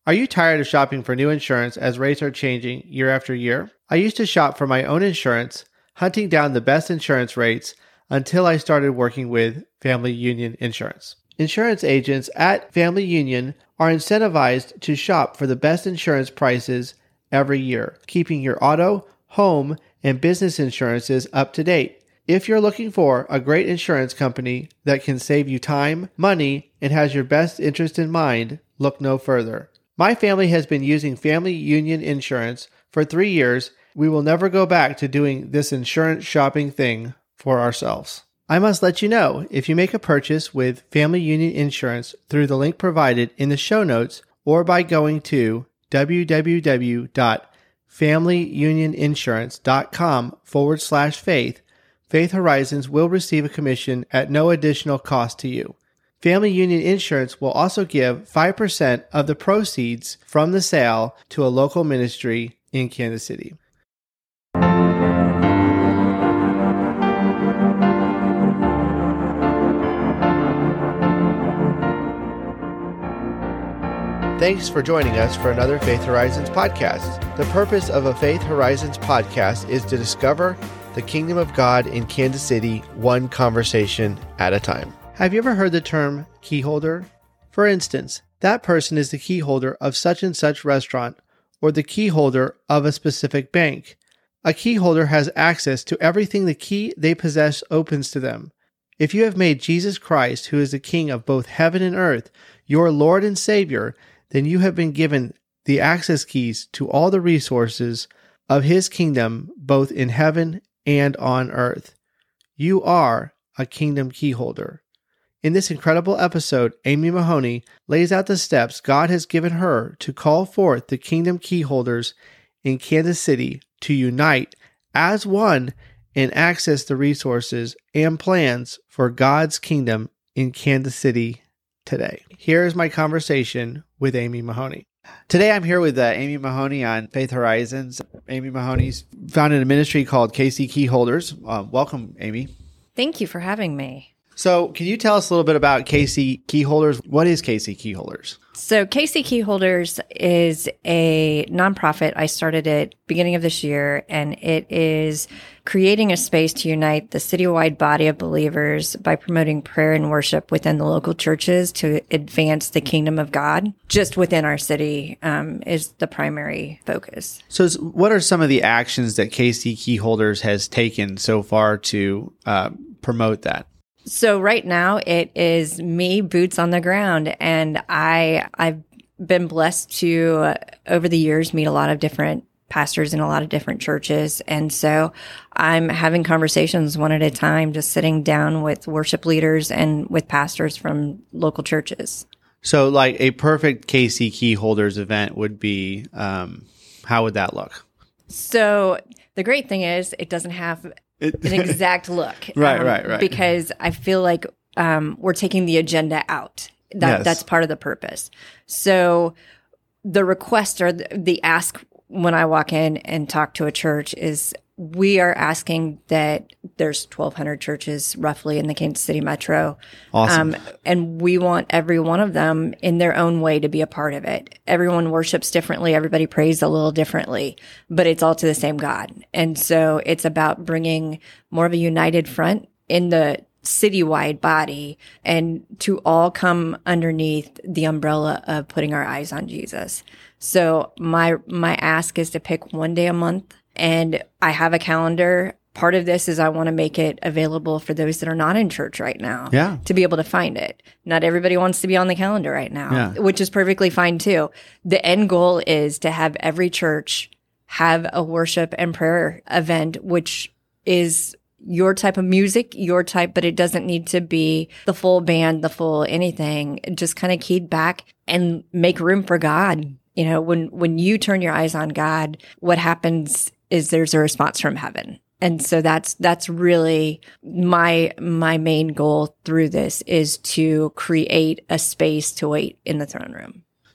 Are you tired of shopping for new insurance as rates are changing year after year? I used to shop for my own insurance, hunting down the best insurance rates until I started working with Family Union Insurance. Insurance agents at Family Union are incentivized to shop for the best insurance prices every year, keeping your auto, home, and business insurances up to date. If you're looking for a great insurance company that can save you time, money, and has your best interest in mind, look no further. My family has been using Family Union Insurance for 3 years. We will never go back to doing this insurance shopping thing for ourselves. I must let you know, if you make a purchase with Family Union Insurance through the link provided in the show notes or by going to www.familyunioninsurance.com/faith, Faith Horizons will receive a commission at no additional cost to you. Family Union Insurance will also give 5% of the proceeds from the sale to a local ministry in Kansas City. Thanks for joining us for another Faith Horizons podcast. The purpose of a Faith Horizons podcast is to discover the kingdom of God in Kansas City, one conversation at a time. Have you ever heard the term key holder? For instance, that person is the key holder of such and such restaurant or the key holder of a specific bank. A key holder has access to everything the key they possess opens to them. If you have made Jesus Christ, who is the King of both heaven and earth, your Lord and Savior, then you have been given the access keys to all the resources of His kingdom, both in heaven and on earth. You are a kingdom key holder. In this incredible episode, Amy Mahoney lays out the steps God has given her to call forth the kingdom key holders in Kansas City to unite as one and access the resources and plans for God's kingdom in Kansas City today. Here's my conversation with Amy Mahoney. Today I'm here with Amy Mahoney on Faith Horizons. Amy Mahoney's founded a ministry called KC Key Holders. Welcome, Amy. Thank you for having me. So can you tell us a little bit about KC Key Holders? What is KC Key Holders? So KC Key Holders is a nonprofit. I started it beginning of this year, and it is creating a space to unite the citywide body of believers by promoting prayer and worship within the local churches to advance the kingdom of God. Just within our city is the primary focus. So what are some of the actions that KC Key Holders has taken so far to promote that? So right now it is me, boots on the ground, and I've been blessed to, over the years, meet a lot of different pastors in a lot of different churches. And so I'm having conversations one at a time, just sitting down with worship leaders and with pastors from local churches. So like a perfect KC Key Holders event would be, how would that look? So the great thing is it doesn't have an exact look. Right. Because I feel like we're taking the agenda out. That's part of the purpose. So the request or the ask when I walk in and talk to a church is we are asking that there's 1,200 churches roughly in the Kansas City metro. Awesome. And we want every one of them in their own way to be a part of it. Everyone worships differently. Everybody prays a little differently, but it's all to the same God. And so it's about bringing more of a united front in the citywide body and to all come underneath the umbrella of putting our eyes on Jesus. So my ask is to pick one day a month. And I have a calendar. Part of this is I want to make it available for those that are not in church right now to be able to find it. Not everybody wants to be on the calendar right now, which is perfectly fine too. The end goal is to have every church have a worship and prayer event, which is your type of music, but it doesn't need to be the full band, the full anything. Just kind of keyed back and make room for God. You know, when you turn your eyes on God, what happens is there's a response from heaven. And so that's really my main goal through this is to create a space to wait in the throne room.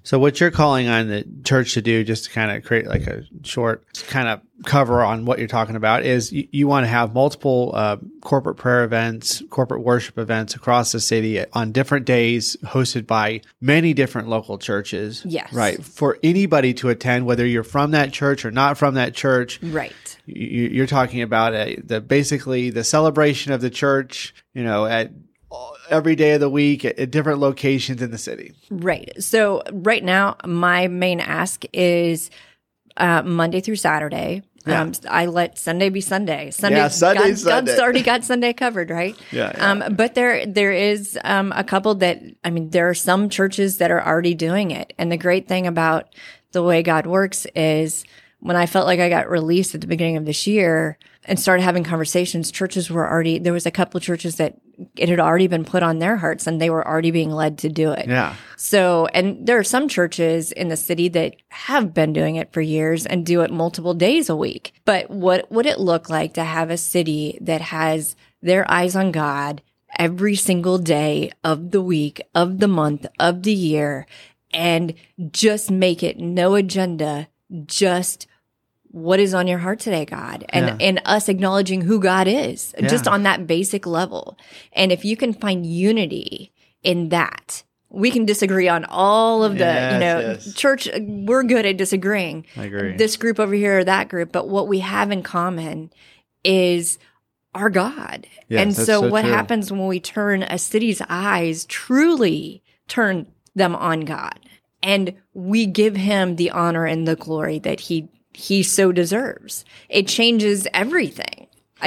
So what you're calling on the church to do, just to kind of create like a short kind of cover on what you're talking about, is you want to have multiple corporate prayer events, corporate worship events across the city on different days, hosted by many different local churches. Yes. Right. For anybody to attend, whether you're from that church or not from that church. Right. You're talking about basically the celebration of the church, at every day of the week at different locations in the city. Right. So right now, my main ask is Monday through Saturday. Yeah. I let Sunday be Sunday. Sunday's Sunday. Sunday. Already got Sunday covered, right? Yeah. But there is a couple that, there are some churches that are already doing it. And the great thing about the way God works is when I felt like I got released at the beginning of this year and started having conversations, there was a couple of churches that it had already been put on their hearts and they were already being led to do it. Yeah. So, and there are some churches in the city that have been doing it for years and do it multiple days a week. But what would it look like to have a city that has their eyes on God every single day of the week, of the month, of the year, and just make it no agenda, just what is on your heart today, God? And us acknowledging who God is, just on that basic level. And if you can find unity in that, we can disagree on all of the, church, we're good at disagreeing. I agree. This group over here or that group, but what we have in common is our God. Yes, and that's so so what true. happens when we turn a city's eyes, truly turn them on God, and we give him the honor and the glory that he so deserves. It changes everything.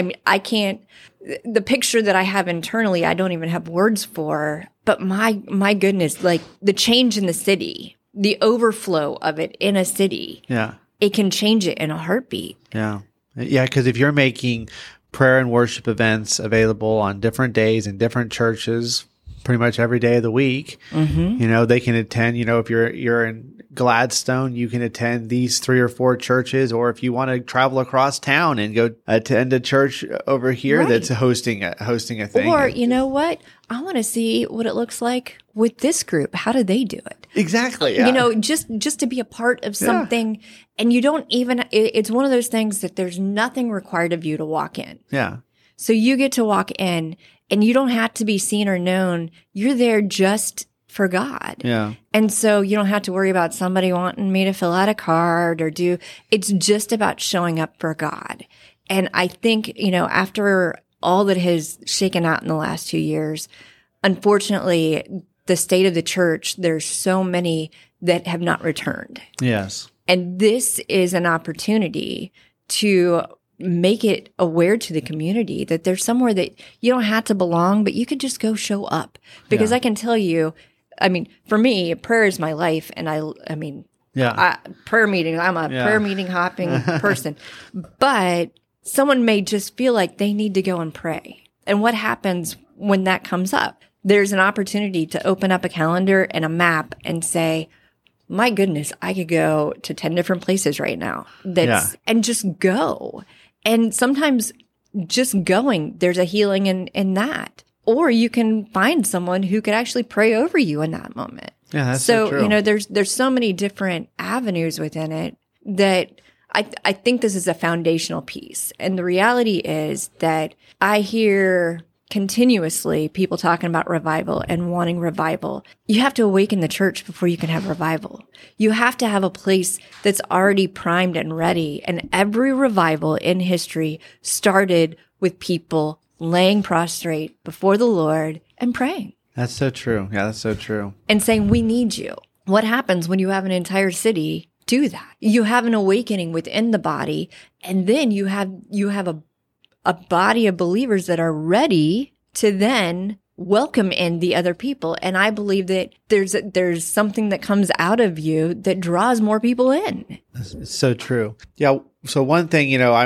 The picture that I have internally, I don't even have words for, but my goodness, like the change in the city, the overflow of it in a city. Yeah. It can change it in a heartbeat. Yeah. Yeah. Because if you're making prayer and worship events available on different days in different churches, pretty much every day of the week, they can attend, if you're in Gladstone, you can attend these 3 or 4 churches, or if you want to travel across town and go attend a church over here that's hosting a thing. Or, you know what? I want to see what it looks like with this group. How do they do it? Exactly. Yeah. Just to be a part of something, and you don't even, it's one of those things that there's nothing required of you to walk in. Yeah. So you get to walk in and you don't have to be seen or known. You're there just for God. Yeah. And so you don't have to worry about somebody wanting me to fill out a card it's just about showing up for God. And I think, after all that has shaken out in the last 2 years, unfortunately, the state of the church, there's so many that have not returned. Yes. And this is an opportunity to make it aware to the community that there's somewhere that you don't have to belong, but you could just go show up. Because I can tell you, for me, prayer is my life. And prayer meetings, I'm a prayer meeting hopping person. But someone may just feel like they need to go and pray. And what happens when that comes up? There's an opportunity to open up a calendar and a map and say, my goodness, I could go to 10 different places right now. And just go. And sometimes just going, there's a healing in that. Or you can find someone who could actually pray over you in that moment. Yeah, that's so true. There's so many different avenues within it that I think this is a foundational piece. And the reality is that I hear continuously people talking about revival and wanting revival. You have to awaken the church before you can have revival. You have to have a place that's already primed and ready. And every revival in history started with people laying prostrate before the Lord and praying. That's so true. Yeah, that's so true. And saying, we need you. What happens when you have an entire city do that? You have an awakening within the body, and then you have a body of believers that are ready to then welcome in the other people. And I believe that there's something that comes out of you that draws more people in. It's so true. Yeah. So one thing,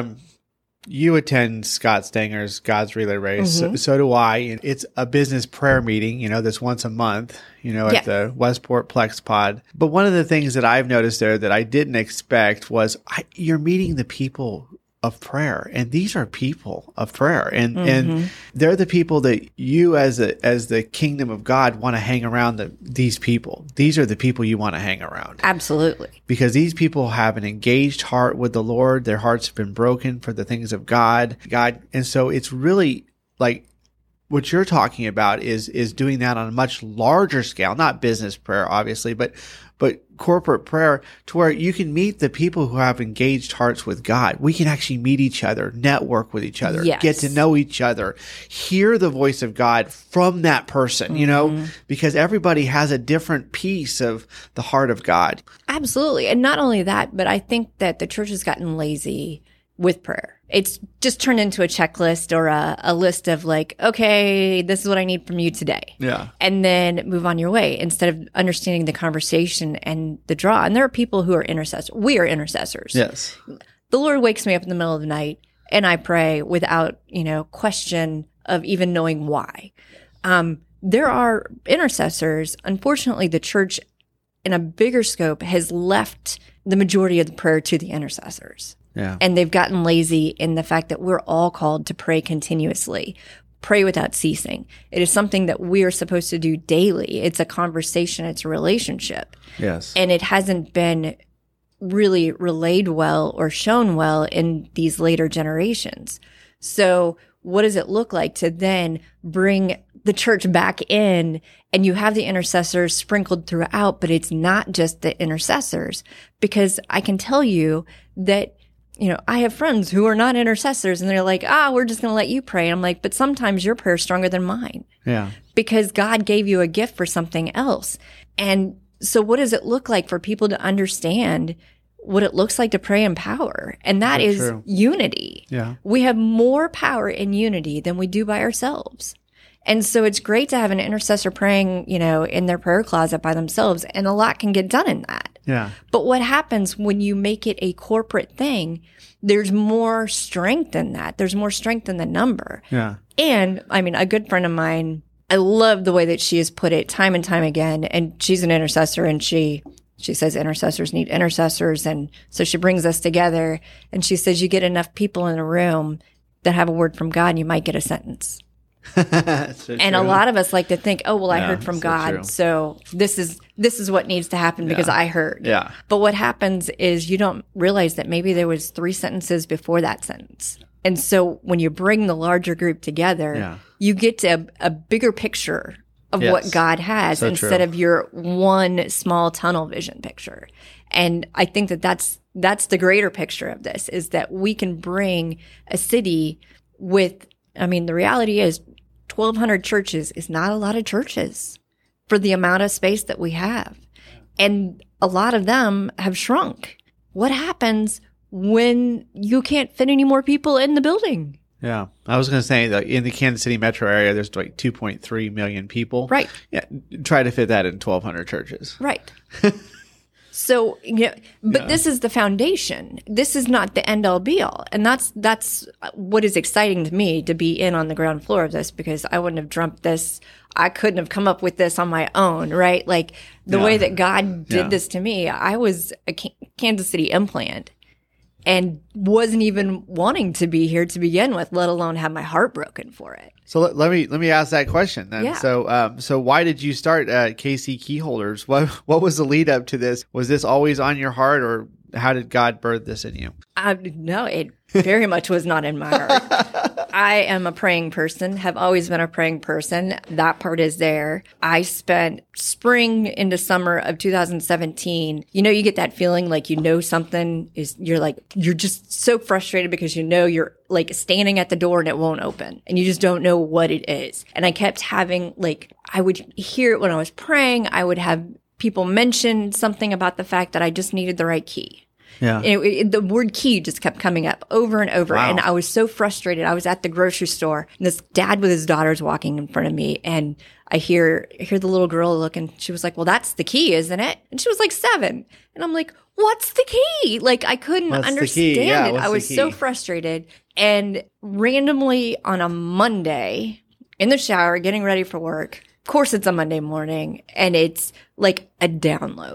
you attend Scott Stanger's God's Relay Race. So do I. And it's a business prayer meeting, that's once a month, at the Westport Plex Pod. But one of the things that I've noticed there that I didn't expect was you're meeting the people of prayer. And these are people of prayer. And they're the people that you as the kingdom of God want to hang around these people. These are the people you want to hang around. Absolutely. Because these people have an engaged heart with the Lord. Their hearts have been broken for the things of God. And so it's really like what you're talking about is doing that on a much larger scale, not business prayer, obviously, but corporate prayer, to where you can meet the people who have engaged hearts with God. We can actually meet each other, network with each other, get to know each other, hear the voice of God from that person, you know, because everybody has a different piece of the heart of God. Absolutely. And not only that, but I think that the church has gotten lazy with prayer. It's just turned into a checklist or a list of like, okay, this is what I need from you today. Yeah. And then move on your way instead of understanding the conversation and the draw. And there are people who are intercessors. We are intercessors. Yes. The Lord wakes me up in the middle of the night and I pray without, question of even knowing why. There are intercessors. Unfortunately, the church in a bigger scope has left the majority of the prayer to the intercessors. Yeah. And they've gotten lazy in the fact that we're all called to pray continuously, pray without ceasing. It is something that we are supposed to do daily. It's a conversation. It's a relationship. Yes. And it hasn't been really relayed well or shown well in these later generations. So what does it look like to then bring the church back in, and you have the intercessors sprinkled throughout, but it's not just the intercessors? Because I can tell you that I have friends who are not intercessors and they're like, we're just going to let you pray. And I'm like, but sometimes your prayer is stronger than mine. Yeah. Because God gave you a gift for something else. And so what does it look like for people to understand what it looks like to pray in power? And that is true. Unity. Yeah. We have more power in unity than we do by ourselves. And so it's great to have an intercessor praying, in their prayer closet by themselves, and a lot can get done in that. Yeah. But what happens when you make it a corporate thing, there's more strength in that. There's more strength in the number. Yeah. And a good friend of mine, I love the way that she has put it time and time again. And she's an intercessor, and she says intercessors need intercessors. And so she brings us together, and she says, you get enough people in a room that have a word from God and you might get a sentence. And a lot of us like to think, I heard from God. True. So this is what needs to happen because I heard. Yeah. But what happens is you don't realize that maybe there was 3 sentences before that sentence. And so when you bring the larger group together, you get to a bigger picture of what God has instead of your one small tunnel vision picture. And I think that that's the greater picture of this, is that we can bring a city with, the reality is 1,200 churches is not a lot of churches for the amount of space that we have. And a lot of them have shrunk. What happens when you can't fit any more people in the building? Yeah. I was going to say that in the Kansas City metro area, there's like 2.3 million people. Right. Yeah. Try to fit that in 1,200 churches. Right. So, this is the foundation. This is not the end all be all. And that's what is exciting to me, to be in on the ground floor of this, because I wouldn't have dreamt this. I couldn't have come up with this on my own, right? Like the way that God did this to me, I was a Kansas City implant and wasn't even wanting to be here to begin with, let alone have my heart broken for it. So let me ask that question then. Yeah. So why did you start KC Keyholders? What was the lead up to this? Was this always on your heart, or how did God birth this in you? No, it very much was not in my heart. I am a praying person, have always been a praying person. That part is there. I spent spring into summer of 2017. You get that feeling like something is, you're just so frustrated because you're like standing at the door and it won't open and you just don't know what it is. And I kept having I would hear it when I was praying. I would have people mention something about the fact that I just needed the right key. Yeah. The word key just kept coming up over and over. Wow. And I was so frustrated. I was at the grocery store and this dad with his daughters walking in front of me. And I hear the little girl look, and she was like, well, that's the key, isn't it? And she was like 7. And I'm like, what's the key? I couldn't understand it. I was so frustrated. And randomly on a Monday in the shower, getting ready for work, of course it's a Monday morning, and it's like a download.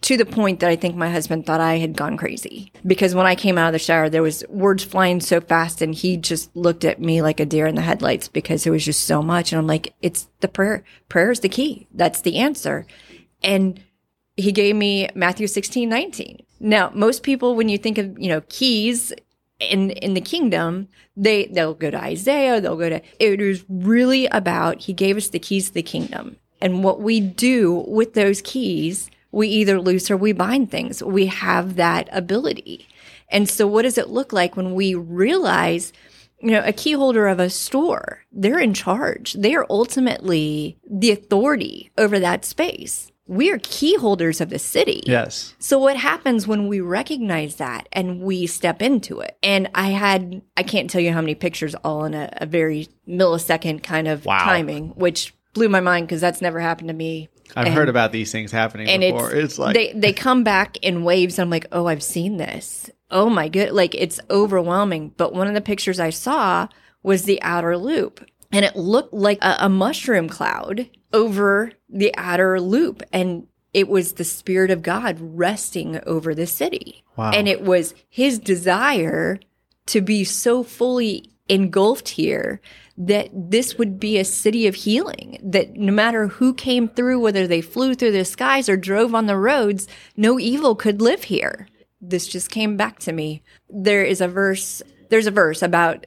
to the point that I think my husband thought I had gone crazy. Because when I came out of the shower, there was words flying so fast, and he just looked at me like a deer in the headlights because there was just so much. And I'm like, it's the prayer. Prayer is the key. That's the answer. And he gave me Matthew 16:19. Now, most people, when you think of, keys in the kingdom, they'll go to Isaiah, they'll go to, it is really about, he gave us the keys to the kingdom. And what we do with those keys, we either loose or we bind things. We have that ability. And so what does it look like when we realize, a key holder of a store, they're in charge. They are ultimately the authority over that space. We are key holders of the city. Yes. So what happens when we recognize that and we step into it? And I can't tell you how many pictures all in a very millisecond kind of timing, which blew my mind because that's never happened to me. I've heard about these things happening before. It's like they come back in waves. And I'm like, oh, I've seen this. Oh my good. Like, it's overwhelming. But one of the pictures I saw was the outer loop, and it looked like a mushroom cloud over the outer loop. And it was the Spirit of God resting over the city. Wow. And it was his desire to be so fully engulfed here that this would be a city of healing, that no matter who came through, whether they flew through the skies or drove on the roads, no evil could live here. This just came back to me. There's a verse about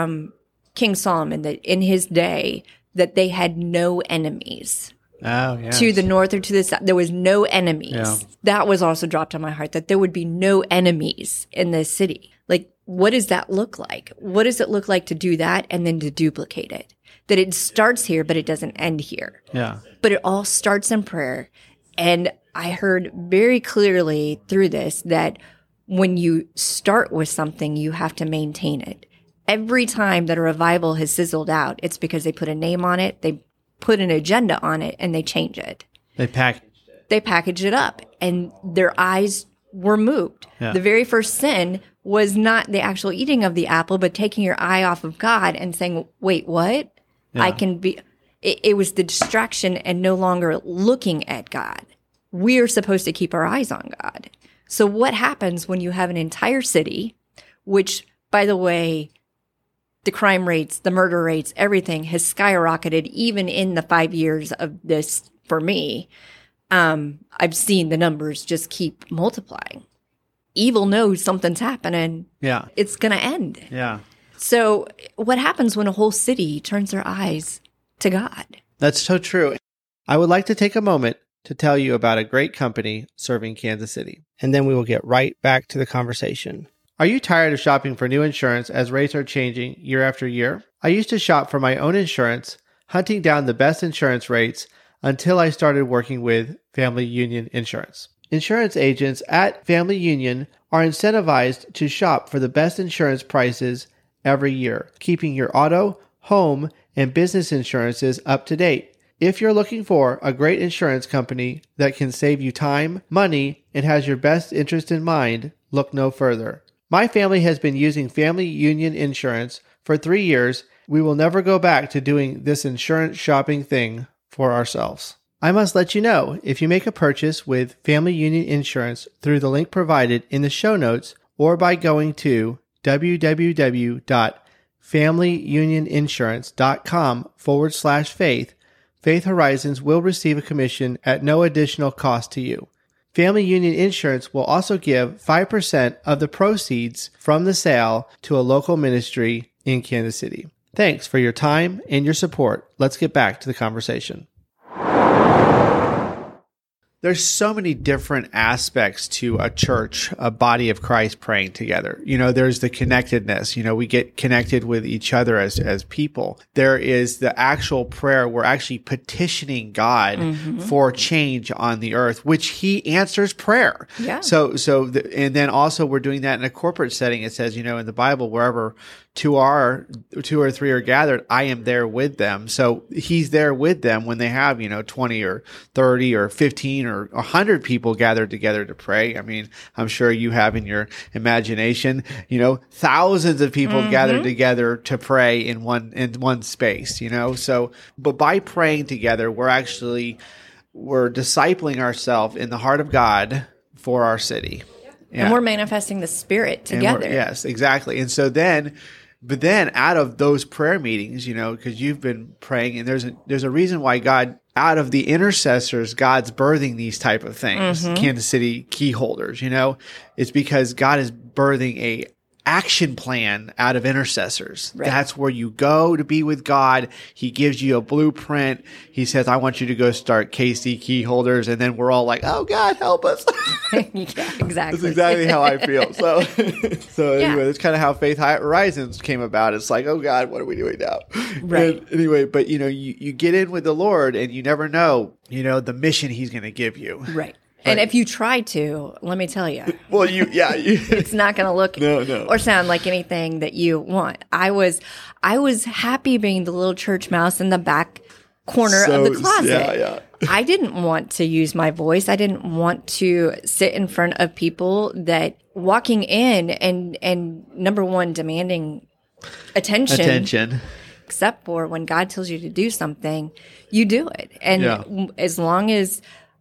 King Solomon that in his day that they had no enemies. Oh, yes. To the north or to the south. There was no enemies. Yeah. That was also dropped on my heart, that there would be no enemies in this city. Like, what does that look like? What does it look like to do that and then to duplicate it? That it starts here, but it doesn't end here. Yeah. But it all starts in prayer. And I heard very clearly through this that when you start with something, you have to maintain it. Every time that a revival has sizzled out, it's because they put a name on it, they put an agenda on it, and they change it. They packaged it up, and their eyes were moved. Yeah. The very first sin was not the actual eating of the apple, but taking your eye off of God and saying, wait, what? Yeah. I can be, it was the distraction and no longer looking at God. We are supposed to keep our eyes on God. So what happens when you have an entire city, which, by the way, the crime rates, the murder rates, everything has skyrocketed even in the 5 years of this for me. I've seen the numbers just keep multiplying. Evil knows something's happening. Yeah. It's going to end. Yeah. So what happens when a whole city turns their eyes to God? That's so true. I would like to take a moment to tell you about a great company serving Kansas City, and then we will get right back to the conversation. Are you tired of shopping for new insurance as rates are changing year after year? I used to shop for my own insurance, hunting down the best insurance rates until I started working with Family Union Insurance. Insurance agents at Family Union are incentivized to shop for the best insurance prices every year, keeping your auto, home, and business insurances up to date. If you're looking for a great insurance company that can save you time, money, and has your best interest in mind, look no further. My family has been using Family Union Insurance for 3 years. We will never go back to doing this insurance shopping thing for ourselves. I must let you know, if you make a purchase with Family Union Insurance through the link provided in the show notes or by going to www.familyunioninsurance.com/faith, Faith Horizons will receive a commission at no additional cost to you. Family Union Insurance will also give 5% of the proceeds from the sale to a local ministry in Kansas City. Thanks for your time and your support. Let's get back to the conversation. There's so many different aspects to a church, a body of Christ praying together. There's the connectedness. We get connected with each other as people. There is the actual prayer. We're actually petitioning God for change on the earth, which he answers prayer. Yeah. And then also we're doing that in a corporate setting. It says, in the Bible, wherever two or three are gathered, I am there with them. So he's there with them when they have, 20 or 30 or 15 or 100 people gathered together to pray. I mean, I'm sure you have in your imagination, thousands of people gathered together to pray in one space, So, but by praying together, we're actually we're discipling ourselves in the heart of God for our city. Yeah. And we're manifesting the Spirit together. Yes, exactly. And so then, but then out of those prayer meetings, because you've been praying, and there's a reason why God, out of the intercessors, God's birthing these type of things, Kansas City key holders, it's because God is birthing a action plan out of intercessors. Right. That's where you go to be with God. He gives you a blueprint. He says, I want you to go start KC key holders. And then we're all like, oh God, help us. Yeah, exactly. That's exactly how I feel. So anyway, that's kind of how Faith Horizons came about. It's like, oh God, what are we doing now? Right. And anyway, but you get in with the Lord and you never know, the mission he's going to give you. Right. And if you try to, let me tell you. Well, it's not going to look or sound like anything that you want. I was happy being the little church mouse in the back corner of the closet. Yeah. I didn't want to use my voice. I didn't want to sit in front of people that walking in and number one, demanding attention. Except for when God tells you to do something, you do it. And as long as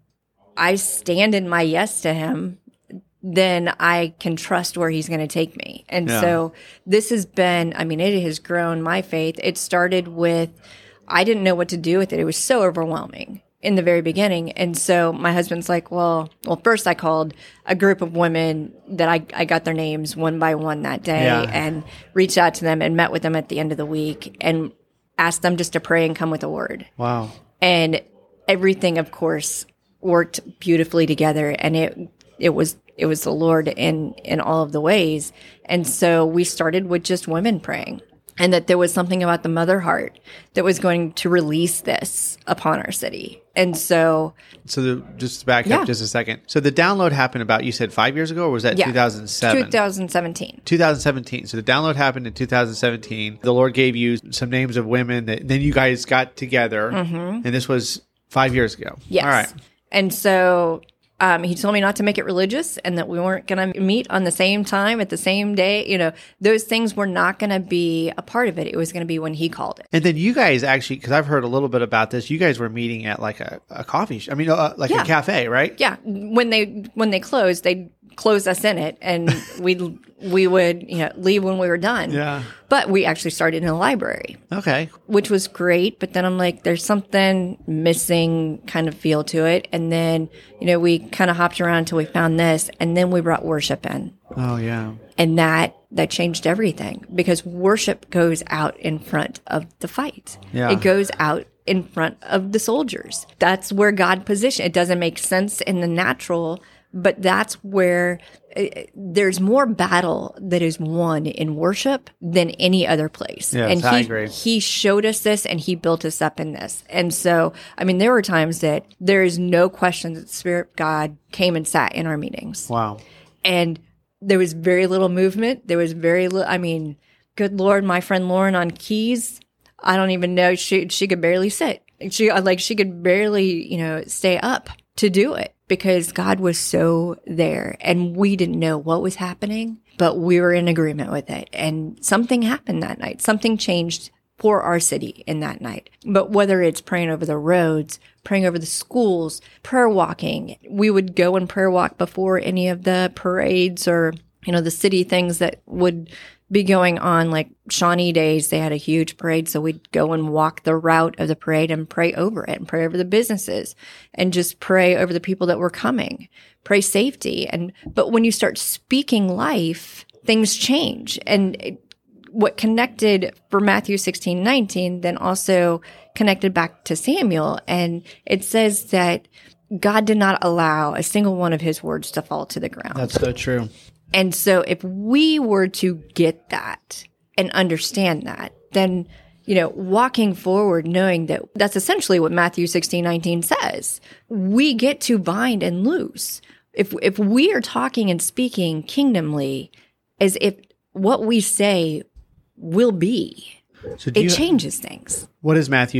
I stand in my yes to him, then I can trust where he's going to take me. And so this has been, it has grown my faith. It started with, I didn't know what to do with it. It was so overwhelming in the very beginning. And so my husband's like, well, first I called a group of women that I got their names one by one that day and reached out to them and met with them at the end of the week and asked them just to pray and come with a word. Wow. And everything, of course, worked beautifully together, and it was the Lord in all of the ways. And so we started with just women praying, and that there was something about the mother heart that was going to release this upon our city. And so just to back up just a second. So the download happened about, you said 5 years ago, or was that 2007? 2017. 2017. So the download happened in 2017. The Lord gave you some names of women that then you guys got together, and this was 5 years ago. Yes. All right. And so he told me not to make it religious and that we weren't going to meet on the same time at the same day. Those things were not going to be a part of it. It was going to be when he called it. And then you guys actually, because I've heard a little bit about this, you guys were meeting at like a coffee shop. A cafe, right? Yeah. When they closed, they closed us in it, and we would leave when we were done. Yeah. But we actually started in a library. Okay. Which was great, but then I'm like, there's something missing kind of feel to it. And then, we kind of hopped around until we found this, and then we brought worship in. Oh, yeah. And that changed everything, because worship goes out in front of the fight. Yeah. It goes out in front of the soldiers. That's where God positioned. It doesn't make sense in the natural, but that's where there's more battle that is won in worship than any other place. Yes, and I agree. He showed us this, and he built us up in this. And so, there were times that there is no question that the Spirit of God came and sat in our meetings. Wow. And there was very little movement. There was very little, good Lord, my friend Lauren on keys, I don't even know, she could barely sit. She could barely, stay up to do it, because God was so there, and we didn't know what was happening, but we were in agreement with it. And something happened that night. Something changed for our city in that night. But whether it's praying over the roads, praying over the schools, prayer walking, we would go and prayer walk before any of the parades or, the city things that would be going on, like Shawnee Days. They had a huge parade, so we'd go and walk the route of the parade and pray over it, and pray over the businesses, and just pray over the people that were coming, pray safety. But when you start speaking life, things change. And what connected for Matthew 16:19 then also connected back to Samuel, and it says that God did not allow a single one of his words to fall to the ground. That's so true. And so if we were to get that and understand that, then, walking forward, knowing that that's essentially what Matthew 16:19 says, we get to bind and loose. If we are talking and speaking kingdomly, as if what we say will be, so it changes things. What is Matthew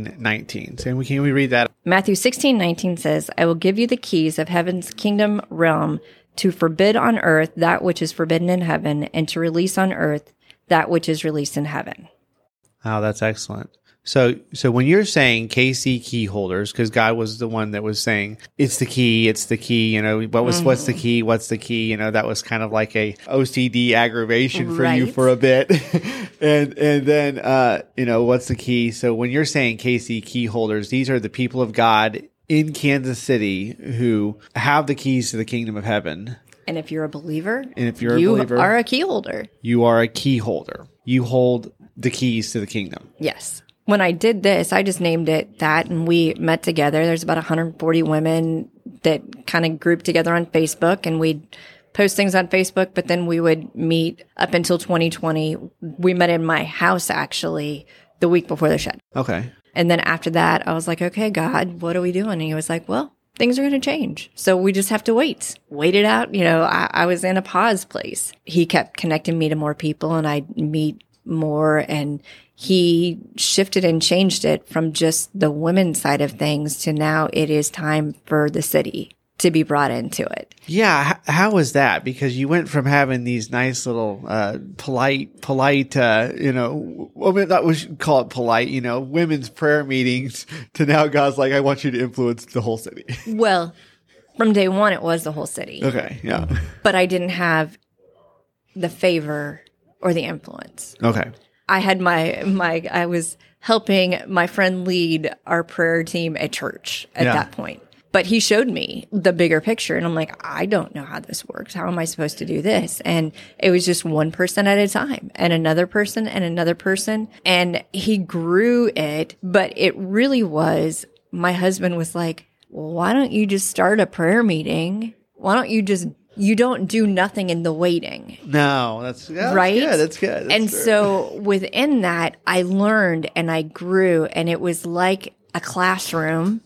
16:19? So can we read that? Matthew 16:19 says, I will give you the keys of heaven's kingdom realm, to forbid on earth that which is forbidden in heaven, and to release on earth that which is released in heaven. Oh, that's excellent. So when you're saying KC key holders, because God was the one that was saying it's the key, you know, what's the key, that was kind of like a OCD aggravation for you for a bit, and then you know, what's the key? So when you're saying KC key holders, these are the people of God in Kansas City who have the keys to the kingdom of heaven. And if you're a believer, you are a key holder. You are a key holder. You hold the keys to the kingdom. Yes. When I did this, I just named it that, and we met together. There's about 140 women that kind of grouped together on Facebook, and we'd post things on Facebook, but then we would meet up until 2020. We met in my house, actually, the week before the shed. Okay. And then after that, I was like, okay, God, what are we doing? And he was like, well, things are going to change. So we just have to wait it out. You know, I was in a pause place. He kept connecting me to more people, and I'd meet more, and he shifted and changed it from just the women's side of things to now it is time for the city to be brought into it. Yeah. How was that? Because you went from having these nice little, polite, you know, well, we should call it polite, you know, women's prayer meetings to now God's like, I want you to influence the whole city. Well, from day one, it was the whole city. Okay. Yeah. But I didn't have the favor or the influence. Okay. I had I was helping my friend lead our prayer team at church at that point. But he showed me the bigger picture, and I'm like, I don't know how this works. How am I supposed to do this? And it was just one person at a time, and another person and another person. And he grew it, but it really was, my husband was like, well, why don't you just start a prayer meeting? Why don't you don't do nothing in the waiting. No, that's right. Good. That's good. And so within that, I learned and I grew, and it was like a classroom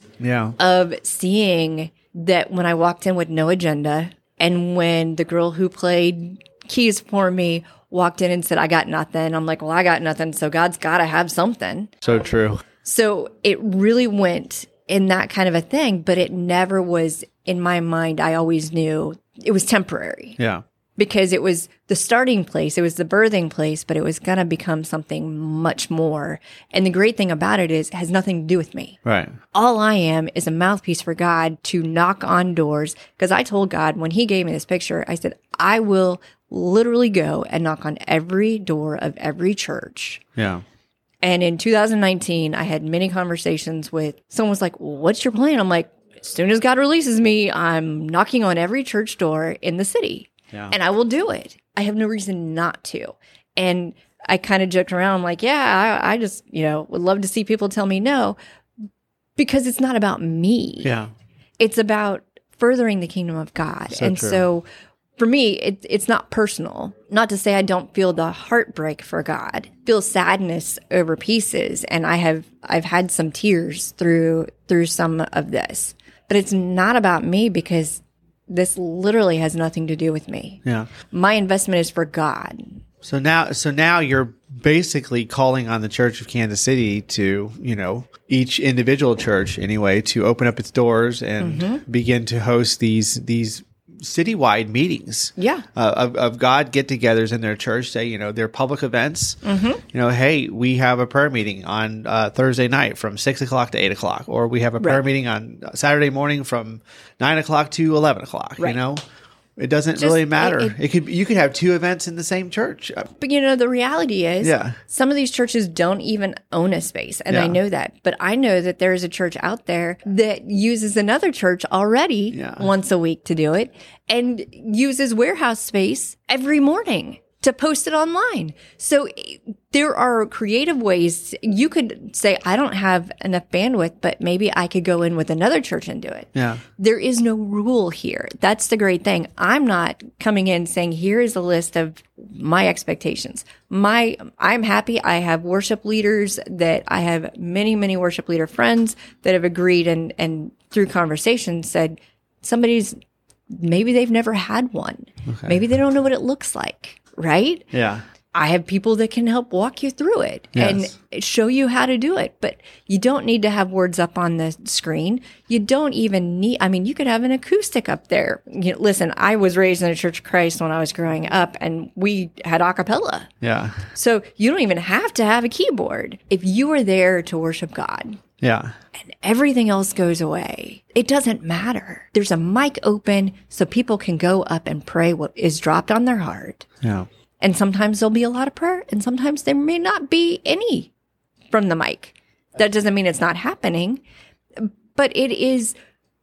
of seeing that when I walked in with no agenda, and when the girl who played keys for me walked in and said, I got nothing. I'm like, well, I got nothing. So God's got to have something. So true. So it really went in that kind of a thing, but it never was in my mind. I always knew it was temporary. Yeah. Because it was the starting place, it was the birthing place, but it was going to become something much more. And the great thing about it is it has nothing to do with me. Right. All I am is a mouthpiece for God to knock on doors. Because I told God when he gave me this picture, I said, I will literally go and knock on every door of every church. Yeah. And in 2019, I had many conversations with someone was like, well, what's your plan? I'm like, as soon as God releases me, I'm knocking on every church door in the city. Yeah. And I will do it. I have no reason not to. And I kind of joked around. I'm like, yeah, I just, you know, would love to see people tell me no, because it's not about me. Yeah. It's about furthering the kingdom of God. So and true. So for me, it's not personal. Not to say I don't feel the heartbreak for God, feel sadness over pieces. And I've had some tears through some of this, but it's not about me, because this literally has nothing to do with me. Yeah. My investment is for God. So now you're basically calling on the Church of Kansas City to, you know, each individual church anyway, to open up its doors and begin to host these citywide meetings of God get-togethers in their church. Say, you know, they're public events. You know, hey, we have a prayer meeting on Thursday night from 6 o'clock to 8 o'clock, or we have a prayer meeting on Saturday morning from 9 o'clock to 11 o'clock. You know, it doesn't really matter. You could have two events in the same church. But you know, the reality is, some of these churches don't even own a space, and I know that. But I know that there is a church out there that uses another church already once a week to do it, and uses warehouse space every morning to post it online. So there are creative ways. You could say, I don't have enough bandwidth, but maybe I could go in with another church and do it. Yeah. There is no rule here. That's the great thing. I'm not coming in saying, here is a list of my expectations. I'm happy. I have worship leaders that I have many, many worship leader friends that have agreed and through conversation said, maybe they've never had one. Okay. Maybe they don't know what it looks like. Right? Yeah. I have people that can help walk you through it Yes. and show you how to do it. But you don't need to have words up on the screen. You don't even need, I mean, you could have an acoustic up there. Listen, I was raised in a Church of Christ when I was growing up, and we had a cappella. Yeah. So you don't even have to have a keyboard. If you are there to worship God Yeah. and everything else goes away, it doesn't matter. There's a mic open so people can go up and pray what is dropped on their heart. Yeah. And sometimes there'll be a lot of prayer, and sometimes there may not be any from the mic. That doesn't mean it's not happening, but it is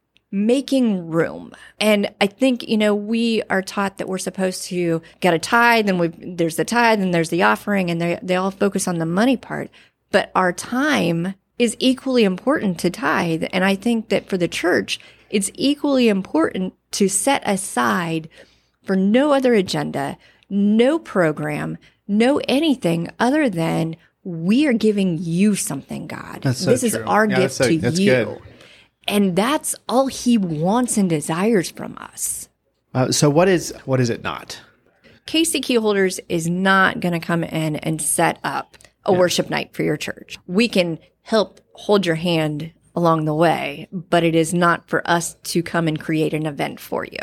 making room. And I think, we are taught that we're supposed to get a tithe, and there's the tithe, and there's the offering, and they all focus on the money part. But our time is equally important to tithe. And I think that for the church, it's equally important to set aside for no other agenda, no program, no anything other than we are giving you something, God. That's so this is true. our Yeah, gift to that's you. good. And that's all he wants and desires from us. So what is it not? KC Keyholders is not going to come in and set up a worship night for your church. We can help hold your hand along the way, but it is not for us to come and create an event for you.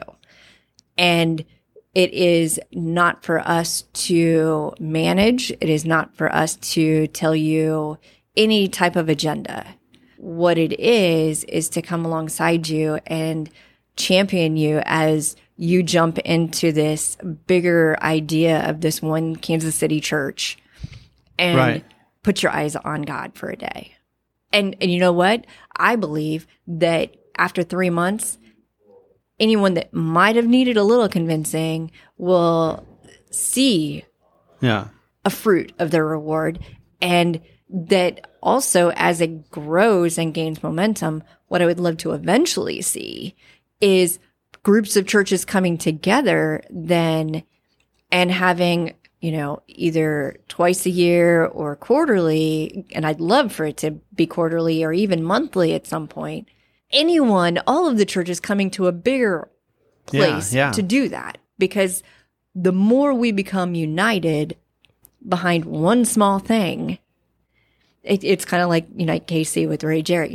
And it is not for us to manage. It is not for us to tell you any type of agenda. What it is to come alongside you and champion you as you jump into this bigger idea of this one Kansas City church and put your eyes on God for a day. And you know what? I believe that after 3 months, anyone that might have needed a little convincing will see a fruit of their reward. And that also, as it grows and gains momentum, what I would love to eventually see is groups of churches coming together then and having, either twice a year or quarterly, and I'd love for it to be quarterly or even monthly at some point. All of the churches coming to a bigger place to do that, because the more we become united behind one small thing, it's kind of like, KC with Ray Jarrett,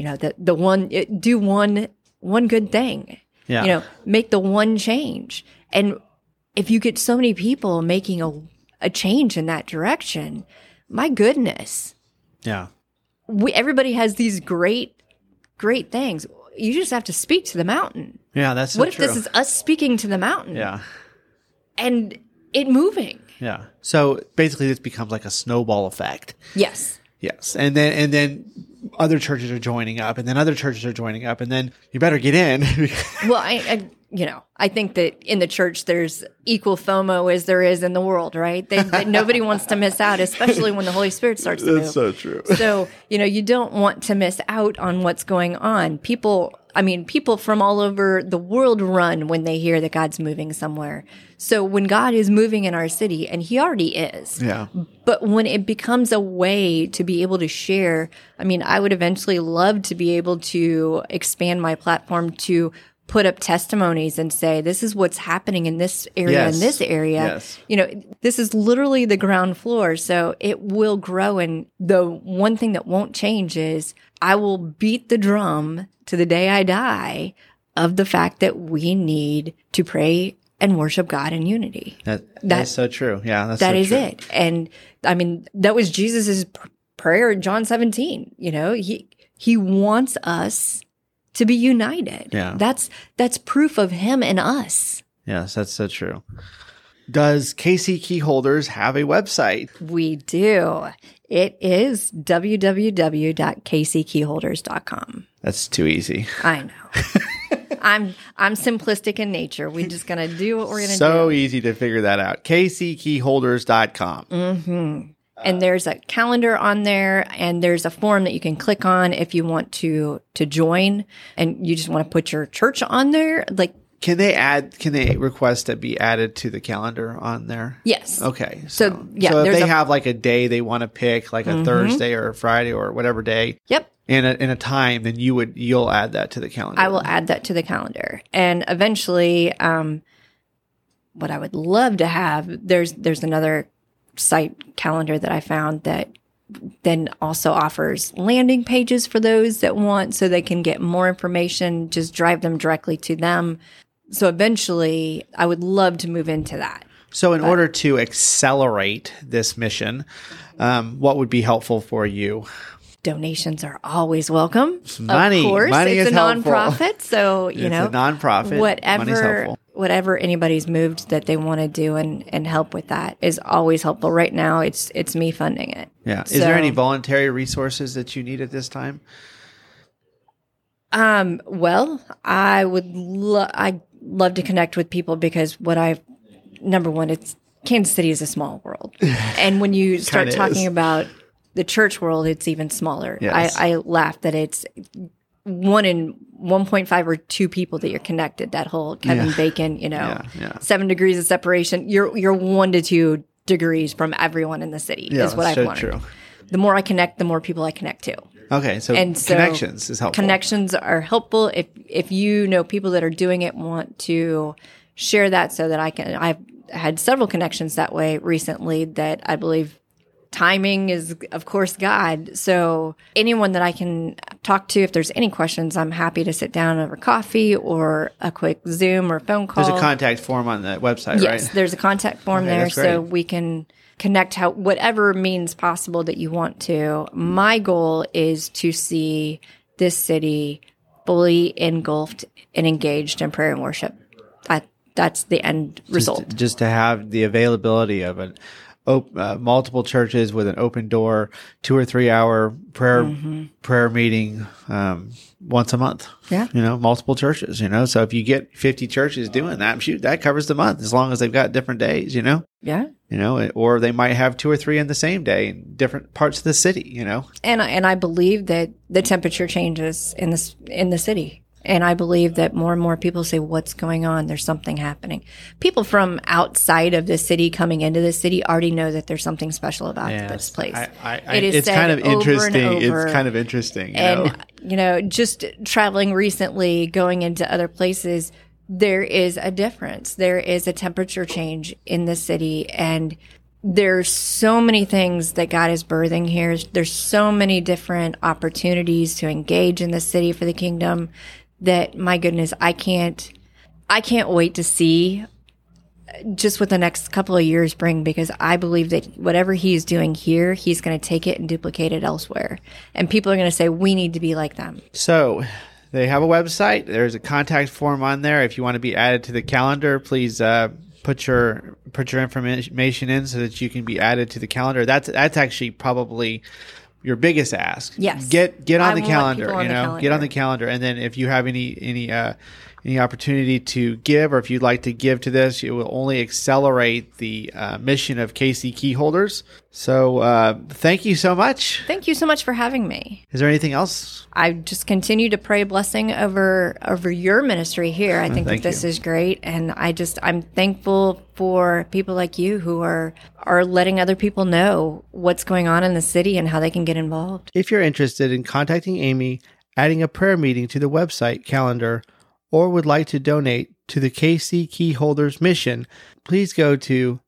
do one good thing, make the one change. And if you get so many people making a change in that direction, my goodness. Yeah. Everybody has these great things. You just have to speak to the mountain. Yeah, that's so What if true. this is us speaking to the mountain? Yeah. And it moving. Yeah. So basically this becomes like a snowball effect. Yes. Yes. And then other churches are joining up, and then other churches are joining up, and then you better get in. Well, I think that in the church there's equal FOMO as there is in the world, right? That nobody wants to miss out, especially when the Holy Spirit starts to move. That's so true. So, you don't want to miss out on what's going on. People from all over the world run when they hear that God's moving somewhere. So when God is moving in our city, and he already is. Yeah. But when it becomes a way to be able to share, I would eventually love to be able to expand my platform to put up testimonies and say, this is what's happening in this area and this area. Yes. This is literally the ground floor. So it will grow. And the one thing that won't change is I will beat the drum to the day I die of the fact that we need to pray and worship God in unity. That's so true. Yeah, that's that so is true. it. And that was Jesus's prayer in John 17. He wants us to be united. Yeah. That's proof of him and us. Yes, that's so true. Does KC Keyholders have a website? We do. It is www.kckeyholders.com. That's too easy. I know. I'm simplistic in nature. We're just going to do what we're going to do. So easy to figure that out. kckeyholders.com. Mm-hmm. And there's a calendar on there, and there's a form that you can click on if you want to join, and you just want to put your church on there. Can they request to be added to the calendar on there? Yes. Okay. So if they have like a day they want to pick, like a Thursday or a Friday or whatever day. Yep. And a time, then you'll add that to the calendar. I will add that to the calendar. And eventually, what I would love to have, there's another site calendar that I found that then also offers landing pages for those that want, so they can get more information, just drive them directly to them. So eventually I would love to move into that. So in order to accelerate this mission, what would be helpful for you? Donations are always welcome. Money. Of course, Money it's is a helpful. nonprofit, so It's a nonprofit. Money's helpful. Whatever anybody's moved that they want to do and help with that is always helpful. Right now, it's me funding it. Yeah. Is there any voluntary resources that you need at this time? Well, I'd love to connect with people, because number one, Kansas City is a small world. And when you start talking about the church world, it's even smaller. Yes. I laugh that it's 1 in 1.5 or 2 people that you're connected. That whole Kevin Bacon, 7 degrees of separation. You're 1 to 2 degrees from everyone in the city is what I've learned. True. The more I connect, the more people I connect to. Okay, so connections is helpful. Connections are helpful. If you know people that are doing it, want to share that so that I've had several connections that way recently that I believe timing is, of course, God. So anyone that I can talk to, if there's any questions, I'm happy to sit down over coffee or a quick Zoom or phone call. There's a contact form on the website, right? Yes, there's a contact form there, so we can connect whatever means possible that you want to. My goal is to see this city fully engulfed and engaged in prayer and worship. That's the end result. Just to have the availability of multiple churches with an open door, 2 or 3 hour prayer meeting once a month. Yeah. Multiple churches, So if you get 50 churches doing that, shoot, that covers the month, as long as they've got different days, Yeah. Or they might have 2 or 3 in the same day in different parts of the city, And I believe that the temperature changes in the city. And I believe that more and more people say, what's going on? There's something happening. People from outside of the city coming into the city already know that there's something special about this place. It's kind of interesting. It's kind of interesting. And, just traveling recently, going into other places, there is a difference. There is a temperature change in the city. And there's so many things that God is birthing here. There's so many different opportunities to engage in the city for the kingdom that, my goodness, I can't wait to see just what the next couple of years bring, because I believe that whatever he's doing here, he's going to take it and duplicate it elsewhere. And people are going to say, we need to be like them. So they have a website. There's a contact form on there. If you want to be added to the calendar, please put your information in so that you can be added to the calendar. That's actually probably your biggest ask. Yes. Get on the calendar, get on the calendar. And then if you have any opportunity to give, or if you'd like to give to this, it will only accelerate the mission of KC Keyholders. So thank you so much. Thank you so much for having me. Is there anything else? I just continue to pray blessing over your ministry here. I think that this is great. And I'm thankful for people like you who are letting other people know what's going on in the city and how they can get involved. If you're interested in contacting Amy, adding a prayer meeting to the website calendar, or would like to donate to the KC Keyholders mission, please go to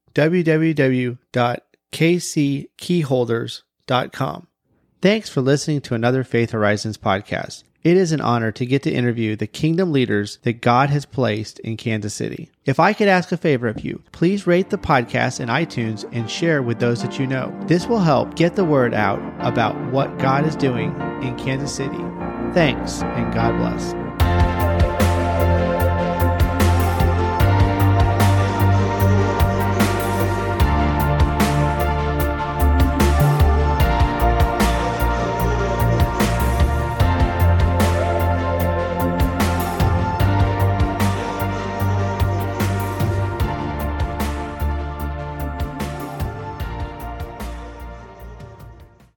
www.kckeyholders.com. Thanks for listening to another Faith Horizons podcast. It is an honor to get to interview the kingdom leaders that God has placed in Kansas City. If I could ask a favor of you, please rate the podcast in iTunes and share with those that you know. This will help get the word out about what God is doing in Kansas City. Thanks, and God bless.